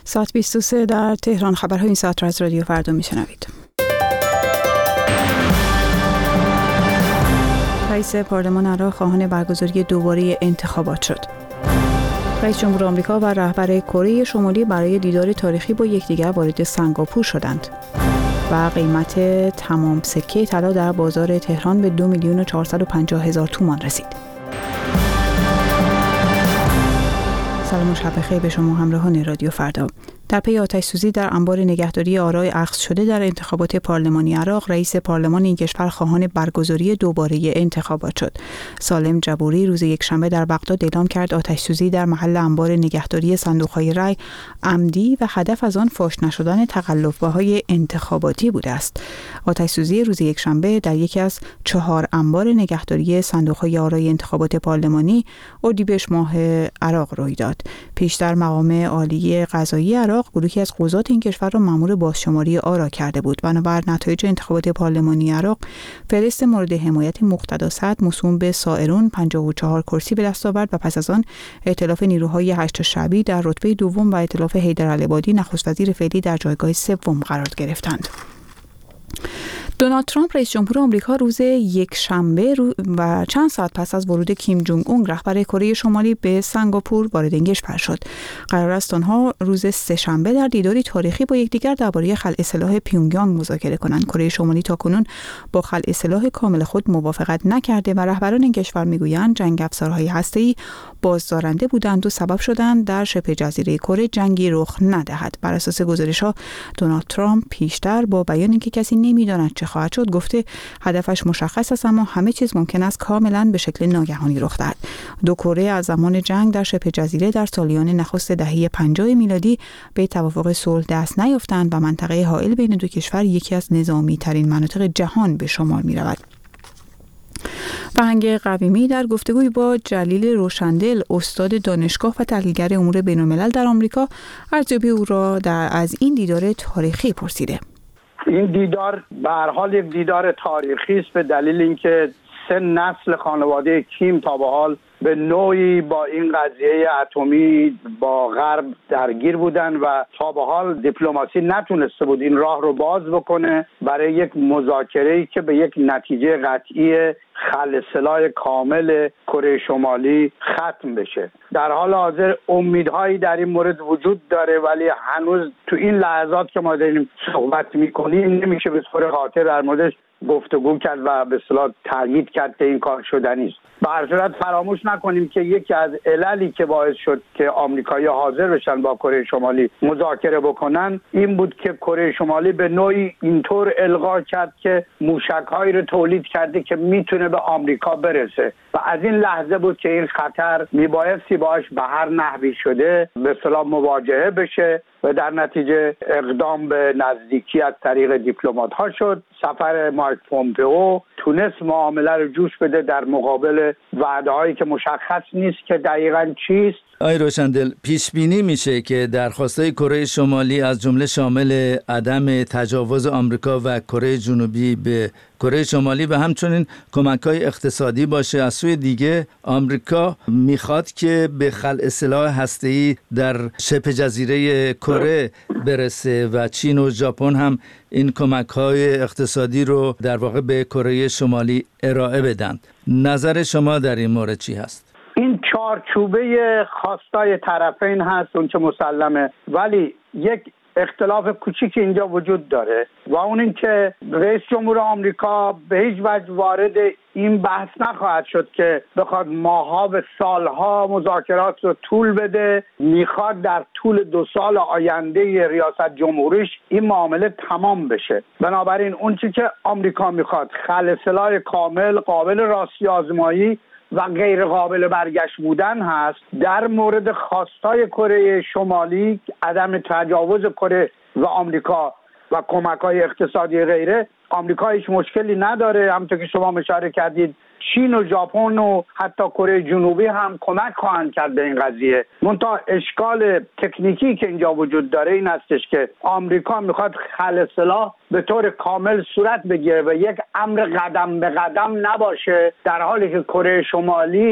ساعت 23 در تهران. خبرهای این ساعت را از رادیو فردا میشنوید. رئیس پارلمان عراق خواهان برگزاری دوباره انتخابات شد. رئیس جمهور آمریکا و رهبر کره شمالی برای دیدار تاریخی با یکدیگر وارد سنگاپور شدند. و قیمت تمام سکه طلا در بازار تهران به 2,450,000 تومان رسید. سلام و شب بخیر به شما همراهان رادیو فردا. در پی آتش‌سوزی در انبار نگهداری آرای اخذ شده در انتخابات پارلمانی عراق، رئیس پارلمان این کشور خواهان برگزاری دوباره انتخابات شد. سالم جبوری روز یکشنبه در بغداد اعلام کرد آتش‌سوزی در محل انبار نگهداری صندوق‌های رای عمدی و هدف از آن فاش نشدن تقلب‌های انتخاباتی بوده است. آتش‌سوزی روز یکشنبه در یکی از 4 انبار نگهداری صندوق‌های آرای انتخابات پارلمانی اردیبهشت ماه عراق روی داد. پیشتر مقام عالی قضایی عراق گروهی از قضات این کشور را مأمور بازشماری آرا کرده بود. بنابر نتایج انتخابات پارلمانی عراق، فهرست مورد حمایت مقتدا صدر موسوم به سائرون 54 کرسی به دست آورد و پس از آن ائتلاف نیروهای هشت شعبی در رتبه دوم و ائتلاف حیدرالعبادی نخست وزیر فعلی در جایگاه سوم قرار گرفتند. دونالد ترامپ رئیس جمهور آمریکا روز یکشنبه و چند ساعت پس از ورود کیم جونگ اون رهبر کره شمالی به سنگاپور وارد این کشور شد. قرار است آنها روز سه‌شنبه در دیداری تاریخی با یکدیگر درباره خلع سلاح پیونگیانگ مذاکره کنند. کره شمالی تاکنون با خلع سلاح کامل خود موافقت نکرده و رهبران این کشور میگویند جنگ افزارهای هسته‌ای بازدارنده بودند و سبب شدند در شبه جزیره کره جنگی رخ ندهد. بر اساس گزارش‌ها دونالد ترامپ پیشتر با بیان اینکه کسی نمی‌داند چه خواهد شد گفته هدفش مشخص است، اما همه چیز ممکن است کاملا به شکل ناگهانی رخ دهد. دو کره از زمان جنگ در شبه جزیره در سالیان نخست دهه 50 میلادی به توافق صلح دست نیافتند و منطقه حائل بین دو کشور یکی از نظامی ترین مناطق جهان به شمار می رود. فرهنگ قویمی در گفتگوی با جلیل روشندل، استاد دانشگاه و تحلیلگر امور بین‌الملل در آمریکا، ارزیابی او را از این دیدار تاریخی پرسیده. این دیدار به هر حال یک دیدار تاریخی است به دلیل اینکه 3 نسل خانواده کیم تا به حال به نوعی با این قضیه اتمی با غرب درگیر بودن و تا به حال دیپلماسی نتونسته بود این راه رو باز بکنه برای یک مذاکره‌ای که به یک نتیجه قطعی خلع سلاح کامل کره شمالی ختم بشه. در حال حاضر امیدهایی در این مورد وجود داره، ولی هنوز تو این لحظات که ما داریم صحبت میکنیم نمیشه به طور قاطع در موردش گفتگو کرد و به اصطلاح تایید کرد که این کار شدنی است. به هر صورت فراموش نکنیم که یکی از عللی که باعث شد که آمریکایی‌ها حاضر بشن با کره شمالی مذاکره بکنن این بود که کره شمالی به نوعی اینطور القا کرد که موشک‌هایی رو تولید کرده که میتونه به آمریکا برسه و از این لحظه بود که این خطر میبایستی باش به هر نحوی شده به اصطلاح مواجهه بشه و در نتیجه اقدام به نزدیکی از طریق دیپلمات‌ها شد. سفر مایک پومپئو تونست معامله رو جوش بده در مقابل وعده‌هایی که مشخص نیست که دقیقاً چیست. آقای روشندل، پیش بینی میشه که درخواست‌های کره شمالی از جمله شامل عدم تجاوز آمریکا و کره جنوبی به کره شمالی و همچنین کمک‌های اقتصادی باشه، از سوی دیگه آمریکا میخواد که به خلع سلاح هسته‌ای در شبه جزیره کره برسه و چین و ژاپن هم این کمک‌های اقتصادی رو در واقع به کره شمالی ارائه بدن. نظر شما در این مورد چی هست؟ این چارچوبه خواستای طرفین هست اون که مسلمه، ولی یک اختلاف کوچیک اینجا وجود داره و اون این که رئیس جمهور آمریکا به هیچ وجه وارد این بحث نخواهد شد که بخواد ماها و سالها مذاکرات رو طول بده. میخواد در طول 2 سال آینده ریاست جمهوریش این معامله تمام بشه. بنابراین اون چیزی که آمریکا میخواد خلع سلاح کامل، قابل راستی آزمایی و غیر قابل برگشت بودن هست. در مورد خواستای کره شمالی عدم تجاوز کره و آمریکا و کمک‌های اقتصادی غیره، آمریکا هیچ مشکلی نداره. همونطور که شما اشاره کردید چین و ژاپن و حتی کره جنوبی هم کمک خواهند کرد به این قضیه. منتها اشکال تکنیکی که اینجا وجود داره این هستش که آمریکا میخواد خلع سلاح به طور کامل صورت بگیره و یک امر قدم به قدم نباشه، در حالی که کره شمالی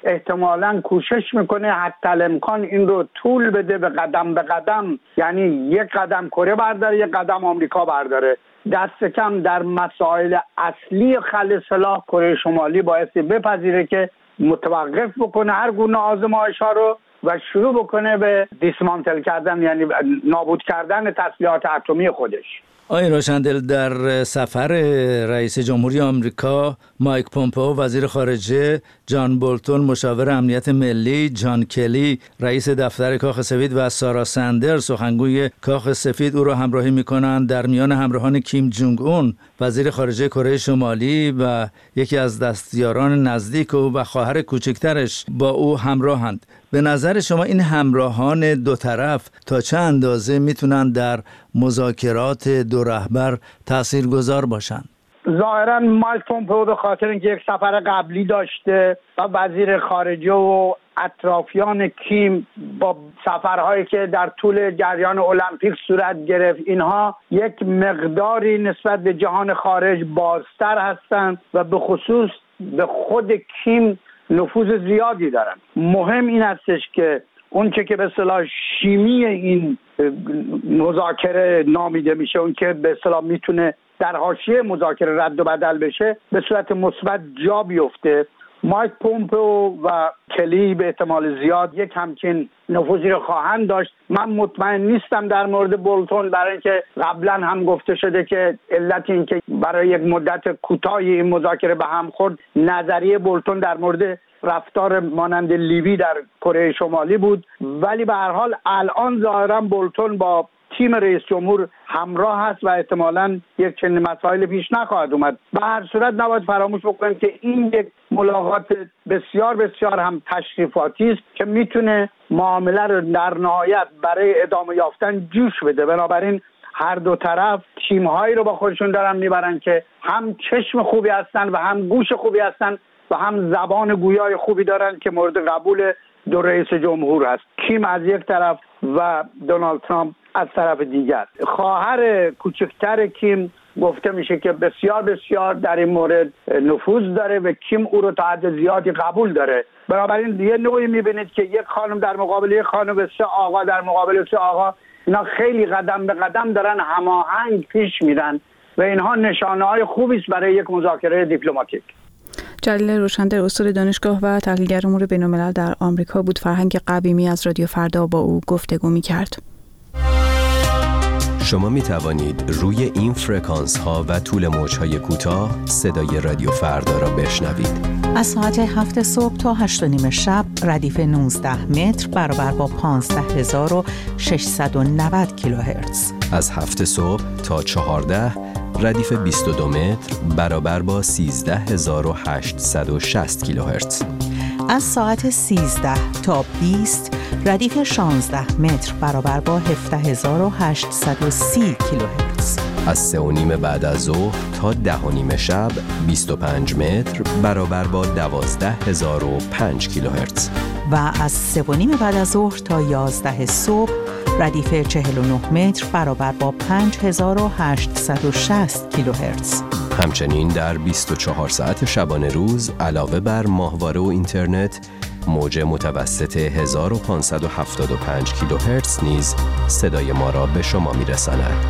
احتمالاً کوشش میکنه حتی الامکان این رو طول بده به قدم، یعنی یک قدم کره برداره، یک قدم آمریکا برداره. دست کم در مسائل اصلی خلع سلاح کره شمالی بایستی بپذیره که متوقف بکنه هر گونه آزمایش‌ها رو و شروع بکنه به دیسمانتل کردن، یعنی نابود کردن تسلیحات اتمی خودش. آقای روشندل، در سفر رئیس جمهوری آمریکا مایک پومپئو وزیر خارجه، جان بولتون مشاور امنیت ملی، جان کلی رئیس دفتر کاخ سفید و سارا سندر سخنگوی کاخ سفید او را همراهی می‌کنند. در میان همراهان کیم جونگ اون وزیر خارجه کره شمالی و یکی از دستیاران نزدیک او و خواهر کوچکترش با او همراهند. به نظر شما این همراهان دو طرف تا چه اندازه میتونن در مذاکرات دو رهبر تاثیرگذار باشن؟ ظاهراً مایک پومپئو به خاطر اینکه یک سفر قبلی داشته و وزیر خارجه و اطرافیان کیم با سفرهایی که در طول جریان المپیک صورت گرفت، اینها یک مقداری نسبت به جهان خارج بازتر هستند و به خصوص به خود کیم نفوذ زیادی دارن. مهم این هستش که اون که به اصطلاح شیمی این مذاکره نامیده میشه، اون که به اصطلاح میتونه در حاشیه مذاکره رد و بدل بشه، به صورت مثبت جا بیفته. مایک پومپئو و کلی به احتمال زیاد یک همچین نفوذی رو خواهند داشت. من مطمئن نیستم در مورد بولتون، برای اینکه قبلا هم گفته شده که علت این که برای یک مدت کوتاهی این مذاکره به هم خورد نظریه بولتون در مورد رفتار مانند لیبی در کره شمالی بود، ولی به هر حال الان ظاهرا بولتون با تیم رئیس جمهور همراه هست و احتمالاً یک چنین مسائل پیش نخواهد اومد. به هر صورت نباید فراموش بکنیم که این یک ملاقات بسیار بسیار هم تشریفاتی است که میتونه معامله رو در نهایت برای ادامه یافتن جوش بده. بنابراین هر دو طرف تیم‌هایی رو با خودشون دارن میبرن که هم چشم خوبی هستن و هم گوش خوبی هستن و هم زبان گویای خوبی دارن که مورد قبول دو رئیس جمهور است. کیم از یک طرف و دونالد ترامپ از طرف دیگر. خواهر کوچکتر کیم گفته میشه که بسیار بسیار در این مورد نفوذ داره و کیم او رو تا حد زیادی قبول داره. بنابراین یه نوعی میبینید که یک خانم در مقابل یک خانم، سه آقا در مقابل سه آقا، اینا خیلی قدم به قدم دارن هماهنگ پیش میرن و اینها نشانه‌های خوبی است برای یک مذاکره دیپلماتیک. جلیل روشندل، استاد دانشگاه و تحلیلگر امور بین‌الملل در آمریکا بود. فرهنگ قویمی از رادیو فردا با او گفتگو می‌کرد. شما می توانید روی این فرکانس ها و طول موج های کوتاه صدای رادیو فردا را بشنوید. از ساعت 7 صبح تا 8:30 شب ردیف 19 متر برابر با 15690 کیلوهرتز. از 7 صبح تا 14 ردیف 22 متر برابر با 13860 کیلوهرتز. از ساعت 13 تا 20 ردیف 16 متر برابر با 17830 کیلوهرتز. از 3:30 بعد از ظهر تا 10:30 شب 25 متر برابر با 12005 کیلوهرتز. و از 3:30 بعد از ظهر تا 11 صبح ردیف 49 متر برابر با 5860 کیلوهرتز. همچنین در 24 ساعت شبانه روز علاوه بر ماهواره و اینترنت، موج متوسط 1575 کیلوهرتز نیز صدای ما را به شما می‌رساند.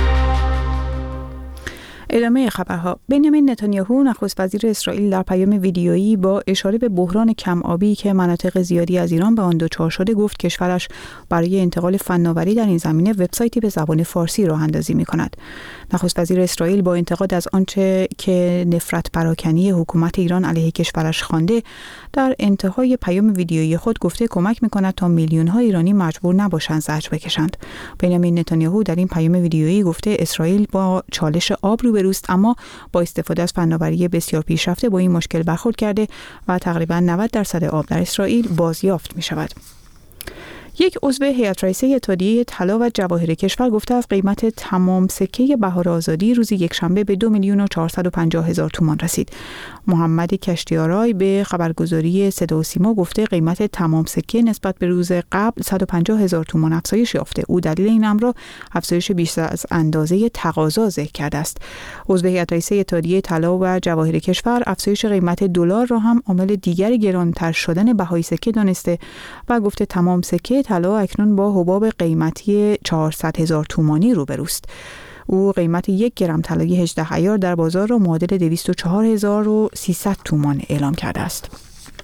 ادامه خبرها. بنیامین نتانیاهو نخست وزیر اسرائیل در پیام ویدیویی با اشاره به بحران کم آبی که مناطق زیادی از ایران به آن دچار شده گفت کشورش برای انتقال فناوری در این زمینه وبسایتی به زبان فارسی راه اندازی می‌کند. نخست وزیر اسرائیل با انتقاد از آنچه که نفرت پراکنی حکومت ایران علیه کشورش خوانده، در انتهای پیام ویدیویی خود گفته کمک می‌کند تا میلیون‌ها ایرانی مجبور نباشند زجر بکشند. بنیامین نتانیاهو در این پیام ویدیویی گفته اسرائیل با چالش آب روبروست، اما با استفاده از فناوری بسیار پیشرفته با این مشکل برخورد کرده و تقریباً 90% آب در اسرائیل بازیافت می‌شود. یک عضو هیئت رئیسه اتحادیه طلا و جواهر کشور گفته از قیمت تمام سکه بهار آزادی روز یکشنبه به 2,450,000 تومان رسید. محمد کشتیارای به خبرگزاری صدا و سیما گفته قیمت تمام سکه نسبت به روز قبل 150,000 تومان افزایش یافته. او دلیل این امر را افزایش بیش از اندازه تقاضا ذکر کرده است. عضو هیئت رئیسه اتحادیه طلا و جواهر کشور افزایش قیمت دلار را هم عامل دیگر گرانتر شدن بهای سکه دانسته و گفته تمام سکه طلا اکنون با حباب قیمتی 400,000 تومانی روبروست. او قیمت 1 گرم طلای 18 عیار در بازار را معادل 204,300 تومان اعلام کرده است.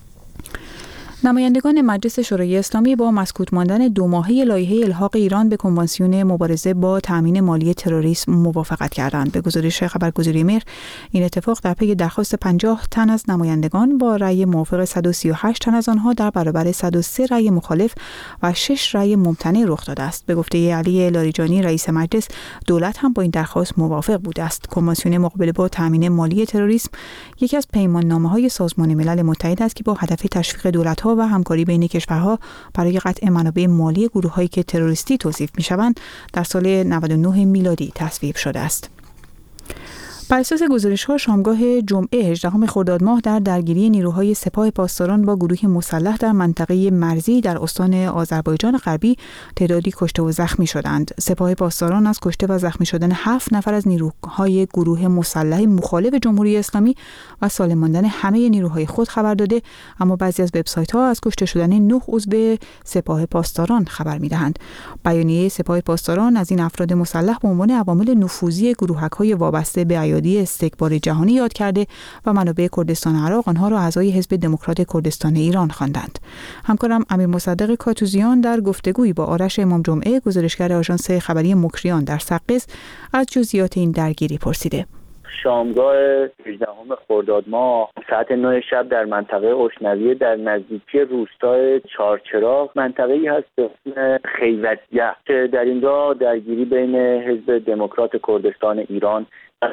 نمایندگان مجلس شورای اسلامی با مسکوت ماندن 2 ماهه لایحه الحاق ایران به کنوانسیون مبارزه با تامین مالی تروریسم موافقت کردند. به گزارش خبرگزاری مهر، این اتفاق در پی درخواست 50 تن از نمایندگان با رأی موافق 138 تن از آنها در برابر 103 رأی مخالف و 6 رأی ممتنع رخ داده است. به گفته علی لاریجانی رئیس مجلس، دولت هم با این درخواست موافق بوده است. کنوانسیون مقابله با تامین مالی تروریسم یکی از پیماننامه‌های سازمان ملل متحد است که با هدف تشویق دولت‌ها و همکاری بین کشورها برای قطع منابع مالی گروه‌هایی که تروریستی توصیف می‌شوند در سال 99 میلادی تصویب شده است. بر اساس گزارش‌ها شامگاه جمعه 18 خرداد ماه در درگیری نیروهای سپاه پاسداران با گروه مسلح در منطقه مرزی در استان آذربایجان غربی تعدادی کشته و زخمی شدند. سپاه پاسداران از کشته و زخمی شدن 7 نفر از نیروهای گروه مسلح مخالف جمهوری اسلامی و سالم ماندن همه نیروهای خود خبر داده، اما بعضی از وبسایت‌ها از کشته شدن 9 عضو سپاه پاسداران خبر می‌دهند. بیانیه سپاه پاسداران از این افراد مسلح به عنوان عوامل نفوذی گروهک‌های وابسته به ایادی استکبار جهانی یاد کرده و منابع کردستان عراق آنها را اعضای حزب دموکرات کردستان ایران خواندند. همکارم امیر مصدق کاتوزیان در گفتگویی با آرش امام جمعه، گزارشگر آژانس خبری مکریان در سقز، از جزئیات این درگیری پرسیده. شامگاه 18 خرداد ماه ساعت 9 شب در منطقه اشنویه در نزدیکی روستای چارچراغ منطقه‌ای هست به اسم خیوتیه که در اینجا درگیری بین حزب دموکرات کردستان ایران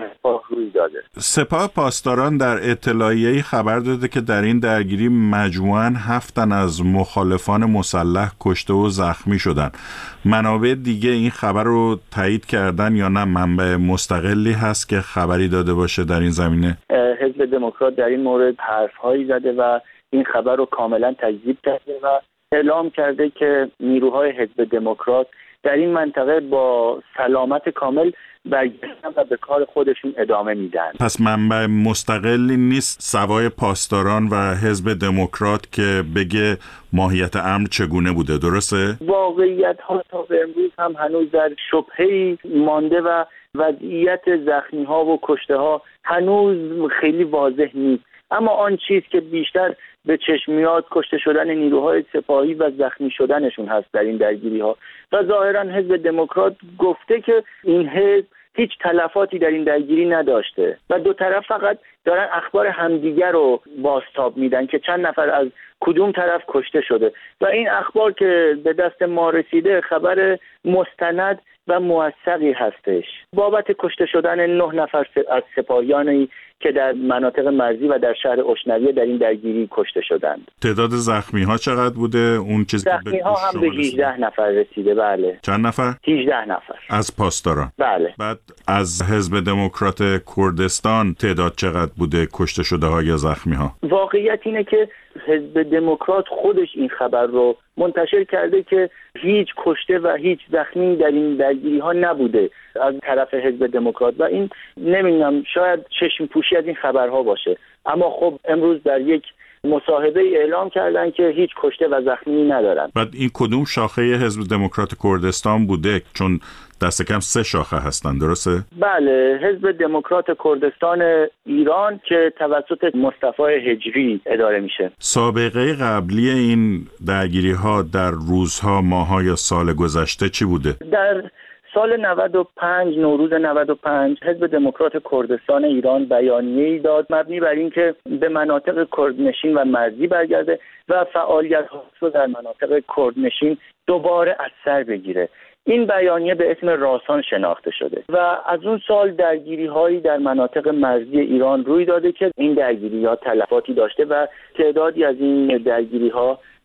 روی داده. سپاه پاسداران در اطلاعیه‌ای خبر داده که در این درگیری مجموعاً 7 تن از مخالفان مسلح کشته و زخمی شدند. منابع دیگه این خبر رو تایید کردن یا نه؟ منبع مستقلی هست که خبری داده باشه در این زمینه؟ حزب دموکرات در این مورد حرف‌هایی زده و این خبر رو کاملا تکذیب کرده و اعلام کرده که نیروهای حزب دموکرات در این منطقه با سلامت کامل برگشتن و به کار خودشون ادامه میدن. پس منبع مستقلی نیست سوای پاسداران و حزب دموکرات که بگه ماهیت امر چگونه بوده، درسته؟ واقعیت ها تا به امروز هم هنوز در شبهه‌ای مانده و وضعیت زخمی ها و کشته ها هنوز خیلی واضح نیست. اما آن چیز که بیشتر به چشم میاد کشته شدن نیروهای سپاهی و زخمی شدنشون هست در این درگیری ها و ظاهرا حزب دموکرات گفته که این حزب هیچ تلفاتی در این درگیری نداشته و دو طرف فقط دارن اخبار همدیگر رو بازتاب میدن که چند نفر از کدوم طرف کشته شده و این اخبار که به دست ما رسیده خبر مستند و موثقی هستش بابت کشته شدن 9 نفر از سپاهیانی که در مناطق مرزی و در شهر اشنویه در این درگیری کشته شدند. تعداد زخمی ها چقدر بوده؟ اون چیزی که زخمی ها هم به 18 نفر رسیده. بله. چند نفر؟ 18 نفر. از پاسداران. بله. بعد از حزب دموکرات کردستان تعداد چقدر بوده کشته شده ها یا زخمی ها؟ واقعیت اینه که حزب دموکرات خودش این خبر رو منتشر کرده که هیچ کشته و هیچ زخمی در این درگیری ها نبوده از طرف حزب دموکرات و این نمیدونم شاید چشم پوشی از این خبرها باشه، اما خب امروز در یک مصاحبه اعلام کردن که هیچ کشته و زخمی ندارن. بعد این کدوم شاخه حزب دموکرات کردستان بوده؟ چون دست کم 3 شاخه هستن، درسته؟ بله، حزب دموکرات کردستان ایران که توسط مصطفی هجری اداره میشه. سابقه قبلی این درگیری ها در روزها، ماه‌ها یا سال گذشته چی بوده؟ در سال 95 نوروز 95 حزب دموکرات کردستان ایران بیانیه‌ای داد مبنی بر اینکه به مناطق کردنشین و مرزی برگرده و فعالیت‌ها رو در مناطق کردنشین دوباره از سر بگیره. این بیانیه به اسم راسان شناخته شده و از اون سال درگیری‌هایی در مناطق مرزی ایران روی داده که این درگیری‌ها تلفاتی داشته و تعدادی از این درگیری‌ها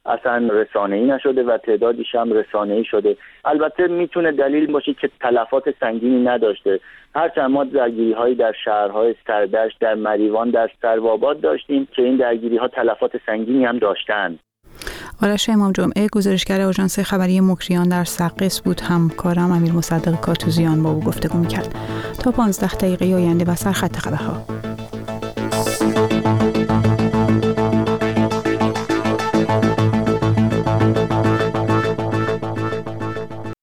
اصلا رسانه‌ای نشده و تعدادیش هم رسانه‌ای شده. البته میتونه دلیل باشه که تلفات سنگینی نداشته. هرچند ما درگیری‌هایی در شهرهای سردشت، در مریوان، در سروآباد داشتیم که این درگیری‌ها تلفات سنگینی هم داشتند. آرش امام جمعه، گزارشگر آژانس خبری مکریان در سقز بود. همکارم امیر مصدق کاتوزیان با او گفتگو می‌کرد. تا 15 دقیقه آینده و سرخط خبرها.